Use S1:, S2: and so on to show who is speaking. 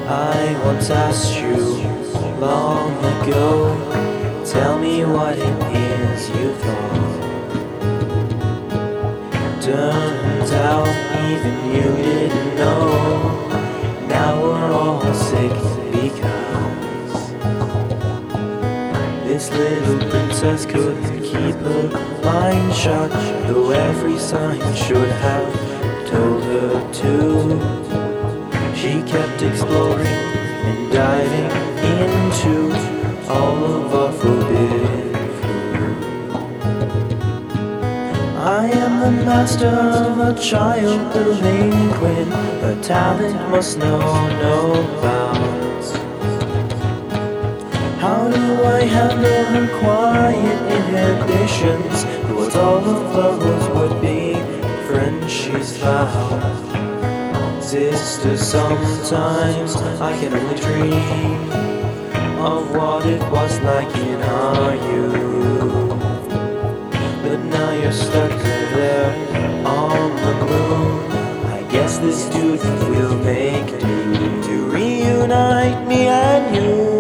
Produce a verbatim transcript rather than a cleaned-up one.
S1: I once asked you long ago, tell me what it is you thought. Turns out even you didn't know. Now we're all sick because this little princess couldn't keep her mind shut, though every sign should have told her to. She kept exploring and diving into all of our forbidden fruit. I am the master of a child delinquent. Her talent must know no bounds. How do I handle her quiet inhibitions towards all of those would-be friends she's found? Sister, sometimes I can only dream of what it was like in our youth. But now you're stuck there on the moon. I guess this dude will make do to reunite me and you.